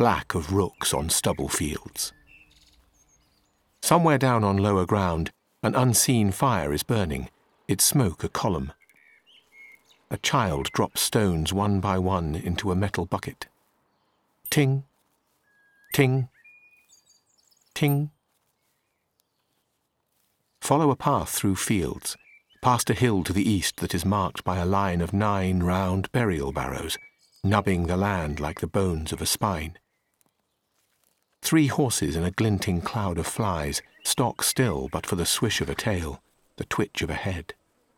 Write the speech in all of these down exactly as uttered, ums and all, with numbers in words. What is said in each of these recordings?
black of rooks on stubble fields. Somewhere down on lower ground, an unseen fire is burning, its smoke a column. A child drops stones one by one into a metal bucket. Ting, ting, ting. Follow a path through fields, past a hill to the east that is marked by a line of nine round burial barrows, nubbing the land like the bones of a spine. Three horses in a glinting cloud of flies, stock still but for the swish of a tail, the twitch of a head.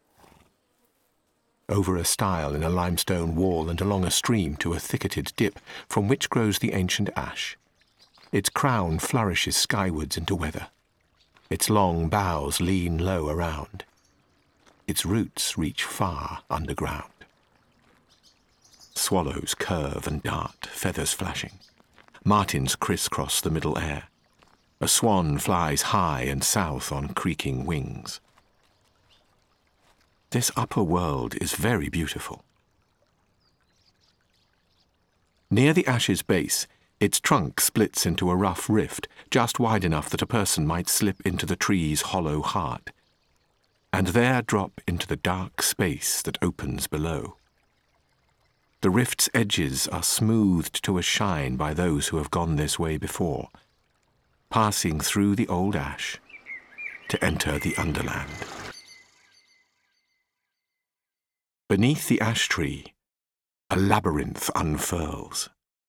Over a stile in a limestone wall and along a stream to a thicketed dip from which grows the ancient ash. Its crown flourishes skywards into weather. Its long boughs lean low around. Its roots reach far underground. Swallows curve and dart, feathers flashing. Martins crisscross the middle air. A swan flies high and south on creaking wings. This upper world is very beautiful. Near the ash's base, its trunk splits into a rough rift, just wide enough that a person might slip into the tree's hollow heart, and there drop into the dark space that opens below. The rift's edges are smoothed to a shine by those who have gone this way before, passing through the old ash to enter the underland. Beneath the ash tree, a labyrinth unfurls.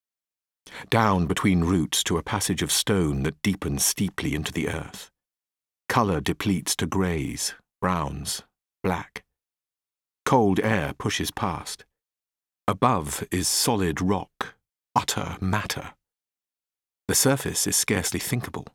Down between roots to a passage of stone that deepens steeply into the earth. Colour depletes to greys, browns, black. Cold air pushes past. Above is solid rock, utter matter. The surface is scarcely thinkable.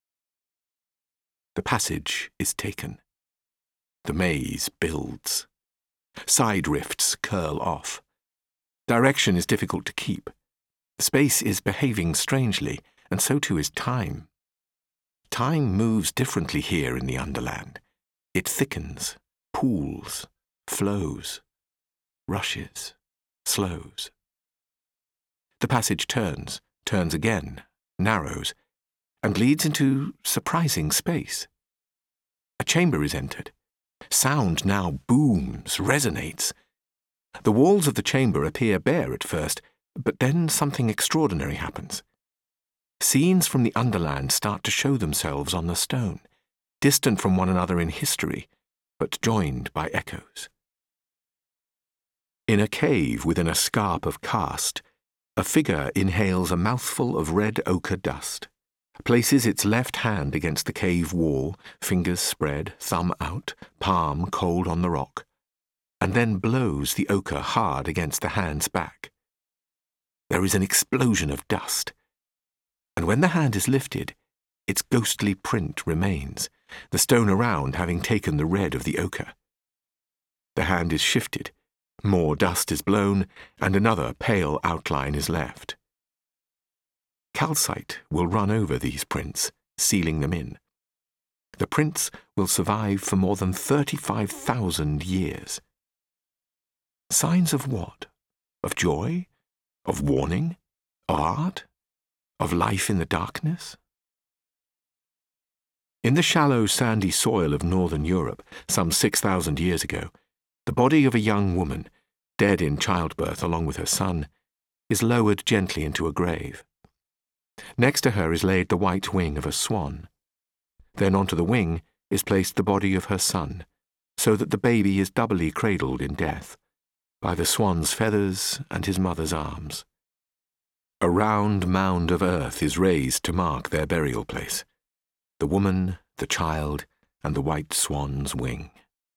The passage is taken. The maze builds. Side rifts curl off. Direction is difficult to keep. Space is behaving strangely, and so too is time. Time moves differently here in the underland. It thickens, pools, flows, rushes, slows. The passage turns, turns again, narrows, and leads into surprising space. A chamber is entered. Sound now booms, resonates. The walls of the chamber appear bare at first, but then something extraordinary happens. Scenes from the underland start to show themselves on the stone, distant from one another in history, but joined by echoes. In a cave within a scarp of karst, a figure inhales a mouthful of red ochre dust, places its left hand against the cave wall, fingers spread, thumb out, palm cold on the rock, and then blows the ochre hard against the hand's back. There is an explosion of dust, and when the hand is lifted, its ghostly print remains, the stone around having taken the red of the ochre. The hand is shifted, more dust is blown, and another pale outline is left. Calcite will run over these prints, sealing them in. The prints will survive for more than thirty-five thousand years. Signs of what? Of joy? Of warning? Of art? Of life in the darkness? In the shallow, sandy soil of northern Europe, some six thousand years ago, the body of a young woman, dead in childbirth along with her son, is lowered gently into a grave. Next to her is laid the white wing of a swan. Then onto the wing is placed the body of her son, so that the baby is doubly cradled in death, by the swan's feathers and his mother's arms. A round mound of earth is raised to mark their burial place, the woman, the child, and the white swan's wing.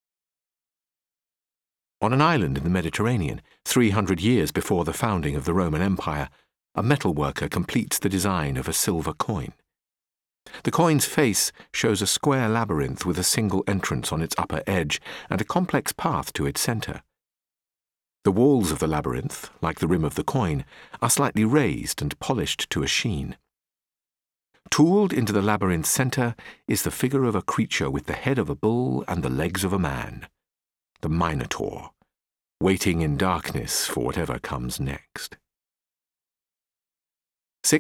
On an island in the Mediterranean, three hundred years before the founding of the Roman Empire, a metalworker completes the design of a silver coin. The coin's face shows a square labyrinth with a single entrance on its upper edge and a complex path to its centre. The walls of the labyrinth, like the rim of the coin, are slightly raised and polished to a sheen. Tooled into the labyrinth's centre is the figure of a creature with the head of a bull and the legs of a man, the Minotaur, waiting in darkness for whatever comes next.